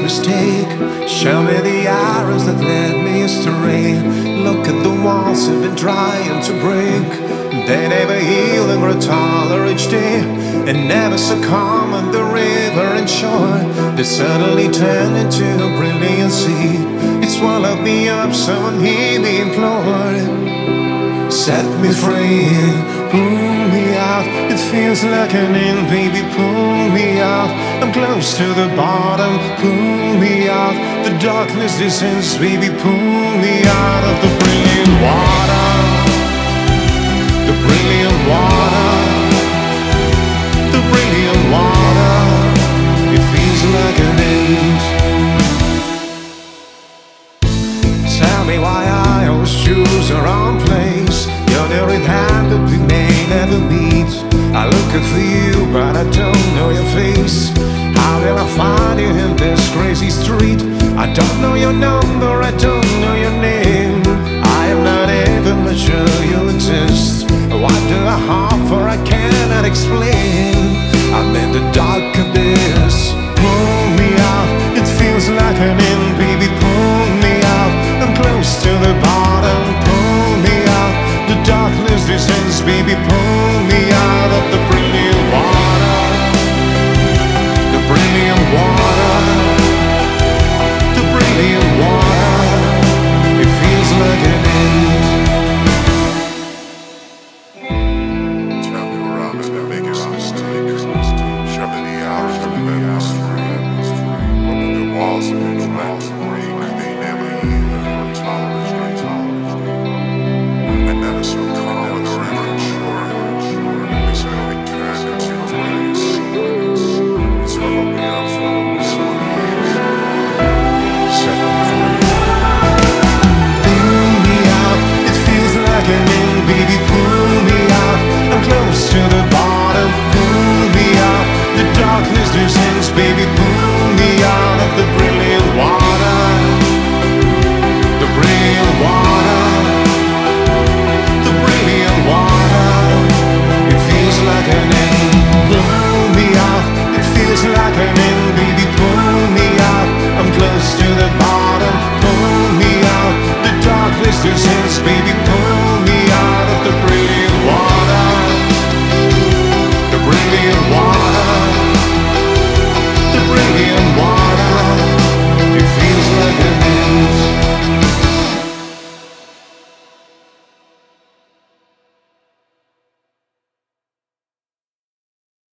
mistake. Show me the arrows that led me astray. Look at the walls I've been trying to break. They never heal and grow taller each day, and never succumb on the river and shore. They suddenly turn into a brilliant sea. It swallowed me up, someone hear me implore. Set me free, pull me out. It feels like an end, baby, pull me out. I'm close to the bottom, pull me out. The darkness descends, baby, pull me out of the brilliant water. The brilliant water. The brilliant water. It feels like an end. Tell me why I always choose the wrong place. You're the right hand that we may never meet. I look out for you, but I don't know your face. How will I find you in this crazy street? I don't know your number, I don't know your name. I am not even not sure you exist. What do I hope for? I cannot explain. I'm in the dark abyss. Pull me out. It feels like an end, baby, pull me out. I'm close to the bottom, pull me out. The darkness descends, baby, pull me out of the brilliant water. The brilliant water. The brilliant water. It feels like an end. Tell me where I'm at the biggest mistake. Show me the hours of the mystery. Open the walls of the trying to break. They never yield or tolerate. And never so calm on the river and shore. They slowly turn into a brilliant sea. It's swallowed me up, swallowed me so deep. Set me free. Pull me out. It feels like an end, baby, pull me out. I'm close to the bottom, pull me out. The darkness descends, baby, pull me out of the brilliant